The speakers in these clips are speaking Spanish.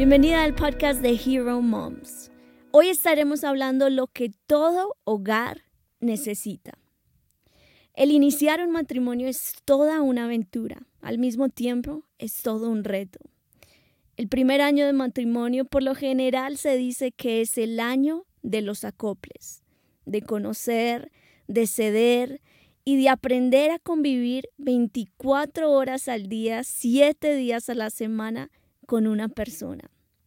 Bienvenida al podcast de Hero Moms. Hoy estaremos hablando lo que todo hogar necesita. El iniciar un matrimonio es toda una aventura. Al mismo tiempo, es todo un reto. El primer año de matrimonio, por lo general, se dice que es el año de los acoples, de conocer, de ceder y de aprender a convivir 24 horas al día, 7 días a la semana con una persona.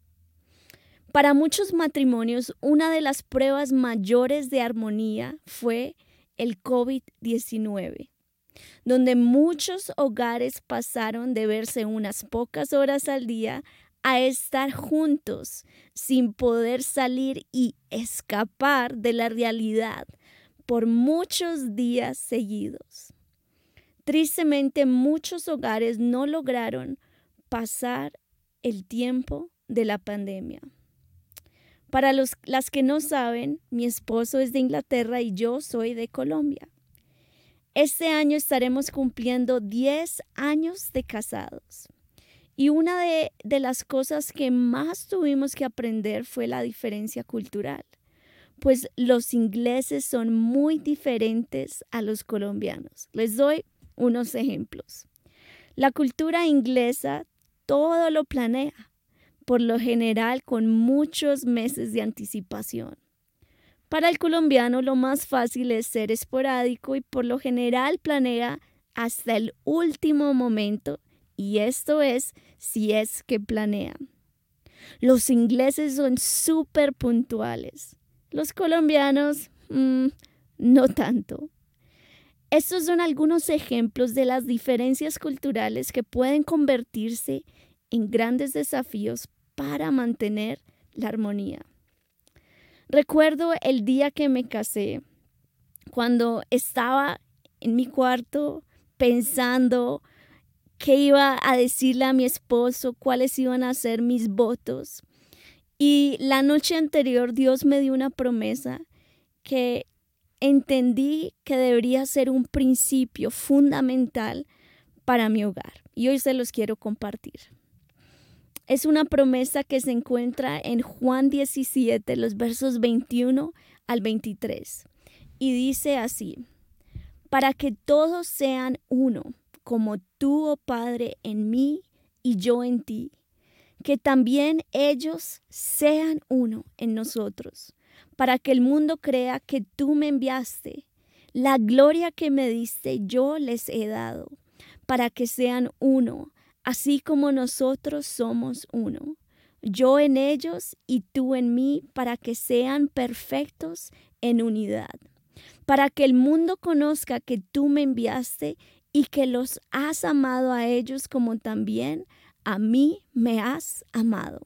Para muchos matrimonios, una de las pruebas mayores de armonía fue el COVID-19, donde muchos hogares pasaron de verse unas pocas horas al día a estar juntos sin poder salir y escapar de la realidad por muchos días seguidos. Tristemente, muchos hogares no lograron pasar el tiempo de la pandemia. Para las que no saben, mi esposo es de Inglaterra y yo soy de Colombia. Este año estaremos cumpliendo 10 años de casados. Y una de las cosas que más tuvimos que aprender fue la diferencia cultural, pues los ingleses son muy diferentes a los colombianos. Les doy unos ejemplos. La cultura inglesa todo lo planea, por lo general con muchos meses de anticipación. Para el colombiano lo más fácil es ser esporádico y por lo general planea hasta el último momento, y esto es si es que planean. Los ingleses son súper puntuales. Los colombianos, no tanto. Estos son algunos ejemplos de las diferencias culturales que pueden convertirse en grandes desafíos para mantener la armonía. Recuerdo el día que me casé, cuando estaba en mi cuarto pensando qué iba a decirle a mi esposo, cuáles iban a ser mis votos. Y la noche anterior Dios me dio una promesa que entendí que debería ser un principio fundamental para mi hogar. Y hoy se los quiero compartir. Es una promesa que se encuentra en Juan 17, los versos 21 al 23. Y dice así: para que todos sean uno, como tú, oh Padre, en mí y yo en ti, que también ellos sean uno en nosotros, para que el mundo crea que tú me enviaste. La gloria que me diste yo les he dado, para que sean uno, así como nosotros somos uno. Yo en ellos y tú en mí, para que sean perfectos en unidad. Para que el mundo conozca que tú me enviaste y que los has amado a ellos como también a mí me has amado.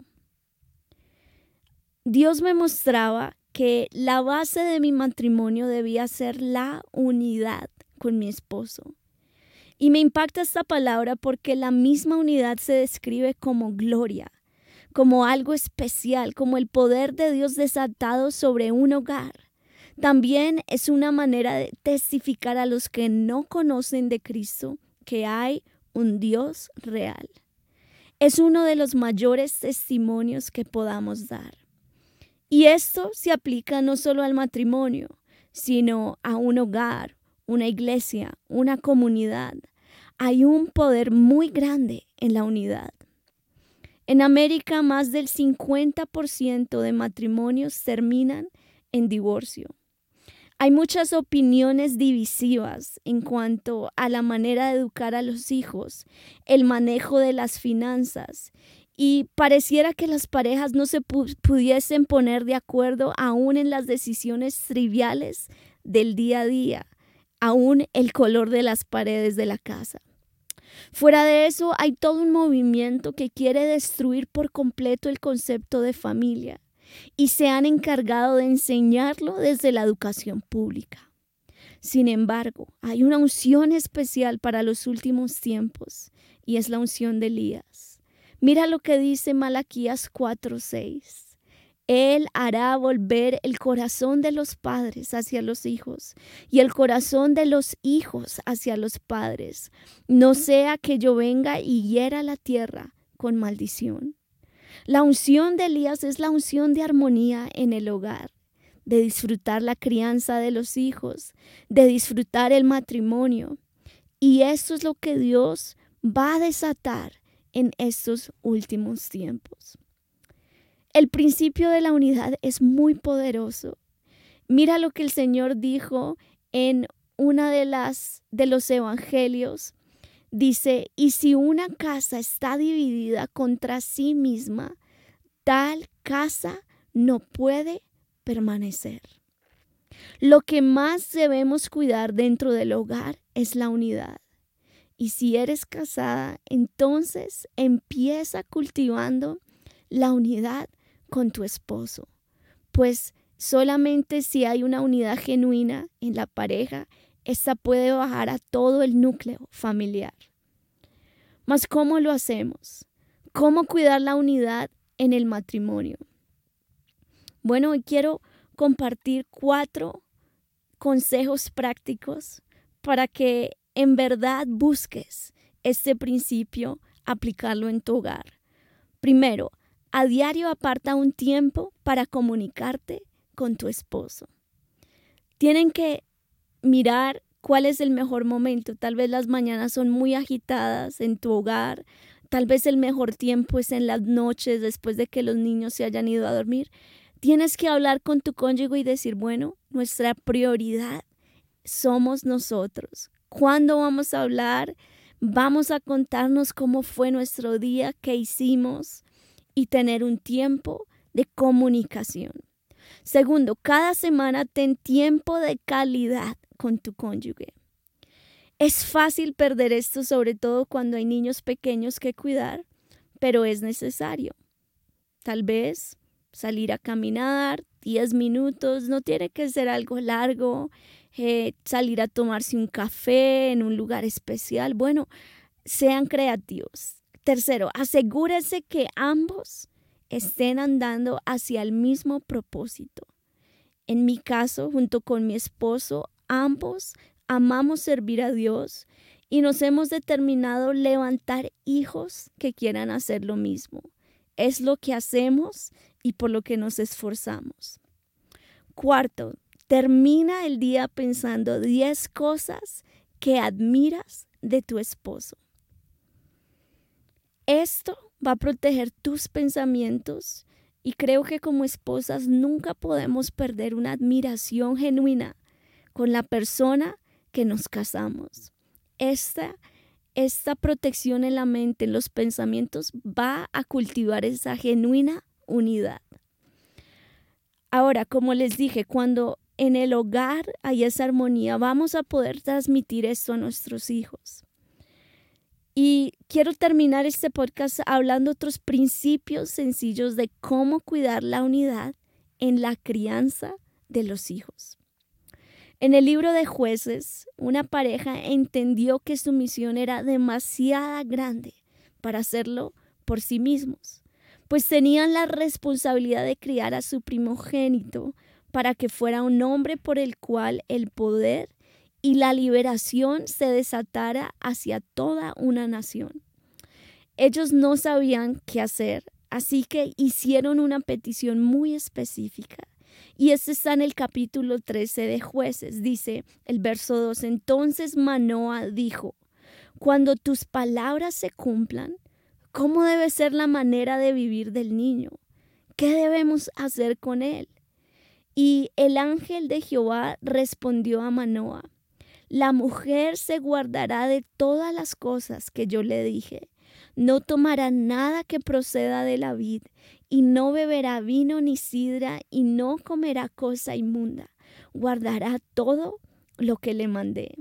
Dios me mostraba que la base de mi matrimonio debía ser la unidad con mi esposo. Y me impacta esta palabra porque la misma unidad se describe como gloria, como algo especial, como el poder de Dios desatado sobre un hogar. También es una manera de testificar a los que no conocen de Cristo que hay un Dios real. Es uno de los mayores testimonios que podamos dar. Y esto se aplica no solo al matrimonio, sino a un hogar, una iglesia, una comunidad. Hay un poder muy grande en la unidad. En América, más del 50% de matrimonios terminan en divorcio. Hay muchas opiniones divisivas en cuanto a la manera de educar a los hijos, el manejo de las finanzas, y pareciera que las parejas no se pudiesen poner de acuerdo aún en las decisiones triviales del día a día, aún el color de las paredes de la casa. Fuera de eso, hay todo un movimiento que quiere destruir por completo el concepto de familia y se han encargado de enseñarlo desde la educación pública. Sin embargo, hay una unción especial para los últimos tiempos y es la unción de Elías. Mira lo que dice Malaquías 4:6. Él hará volver el corazón de los padres hacia los hijos y el corazón de los hijos hacia los padres, no sea que yo venga y hiera la tierra con maldición. La unción de Elías es la unción de armonía en el hogar, de disfrutar la crianza de los hijos, de disfrutar el matrimonio. Y eso es lo que Dios va a desatar en estos últimos tiempos. El principio de la unidad es muy poderoso. Mira lo que el Señor dijo en una de los evangelios. Dice, y si una casa está dividida contra sí misma, tal casa no puede permanecer. Lo que más debemos cuidar dentro del hogar es la unidad. Y si eres casada, entonces empieza cultivando la unidad con tu esposo. Pues solamente si hay una unidad genuina en la pareja, esta puede bajar a todo el núcleo familiar. Mas ¿cómo lo hacemos? ¿Cómo cuidar la unidad en el matrimonio? Bueno, hoy quiero compartir 4 consejos prácticos para que en verdad busques este principio, aplicarlo en tu hogar. Primero, a diario aparta un tiempo para comunicarte con tu esposo. Tienen que mirar cuál es el mejor momento. Tal vez las mañanas son muy agitadas en tu hogar. Tal vez el mejor tiempo es en las noches después de que los niños se hayan ido a dormir. Tienes que hablar con tu cónyuge y decir, bueno, nuestra prioridad somos nosotros. ¿Cuándo vamos a hablar? Vamos a contarnos cómo fue nuestro día, qué hicimos y tener un tiempo de comunicación. Segundo, cada semana ten tiempo de calidad con tu cónyuge. Es fácil perder esto, sobre todo cuando hay niños pequeños que cuidar, pero es necesario. Tal vez salir a caminar 10 minutos, no tiene que ser algo largo, salir a tomarse un café en un lugar especial. Bueno, sean creativos. Tercero, asegúrese que ambos estén andando hacia el mismo propósito. En mi caso, junto con mi esposo, ambos amamos servir a Dios y nos hemos determinado levantar hijos que quieran hacer lo mismo. Es lo que hacemos y por lo que nos esforzamos. Cuarto, termina el día pensando 10 cosas que admiras de tu esposo. Esto va a proteger tus pensamientos y creo que como esposas nunca podemos perder una admiración genuina con la persona que nos casamos. Esta protección en la mente, en los pensamientos, va a cultivar esa genuina unidad. Ahora, como les dije, cuando en el hogar hay esa armonía, vamos a poder transmitir esto a nuestros hijos. Y quiero terminar este podcast hablando de otros principios sencillos de cómo cuidar la unidad en la crianza de los hijos. En el libro de Jueces, una pareja entendió que su misión era demasiado grande para hacerlo por sí mismos, pues tenían la responsabilidad de criar a su primogénito para que fuera un hombre por el cual el poder y la liberación se desatara hacia toda una nación. Ellos no sabían qué hacer, así que hicieron una petición muy específica. Y este está en el capítulo 13 de Jueces. Dice el verso 2, entonces Manoa dijo, cuando tus palabras se cumplan, ¿cómo debe ser la manera de vivir del niño? ¿Qué debemos hacer con él? Y el ángel de Jehová respondió a Manoa, la mujer se guardará de todas las cosas que yo le dije. No tomará nada que proceda de la vid, y no beberá vino ni sidra, y no comerá cosa inmunda. Guardará todo lo que le mandé.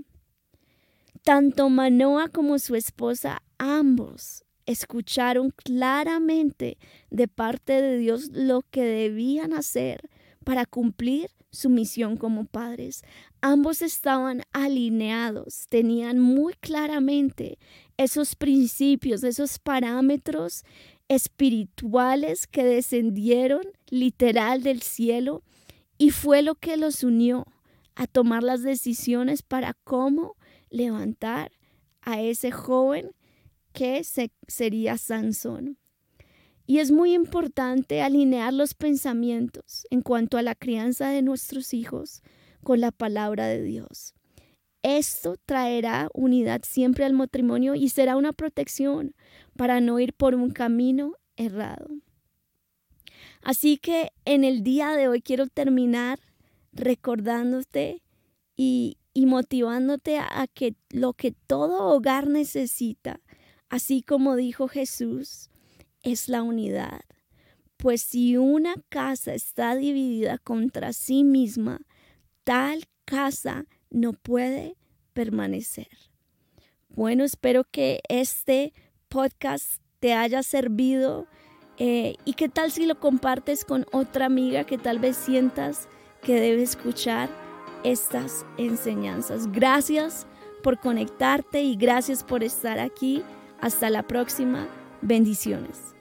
Tanto Manoa como su esposa, ambos escucharon claramente de parte de Dios lo que debían hacer para cumplir su misión como padres. Ambos estaban alineados, tenían muy claramente esos principios, esos parámetros espirituales que descendieron literal del cielo y fue lo que los unió a tomar las decisiones para cómo levantar a ese joven que sería Sansón. Y es muy importante alinear los pensamientos en cuanto a la crianza de nuestros hijos con la palabra de Dios. Esto traerá unidad siempre al matrimonio y será una protección para no ir por un camino errado. Así que en el día de hoy quiero terminar recordándote y motivándote a que lo que todo hogar necesita, así como dijo Jesús, es la unidad. Pues si una casa está dividida contra sí misma, tal casa no puede permanecer. Bueno, espero que este podcast te haya servido y qué tal si lo compartes con otra amiga que tal vez sientas que debe escuchar estas enseñanzas. Gracias por conectarte y gracias por estar aquí. Hasta la próxima. Bendiciones.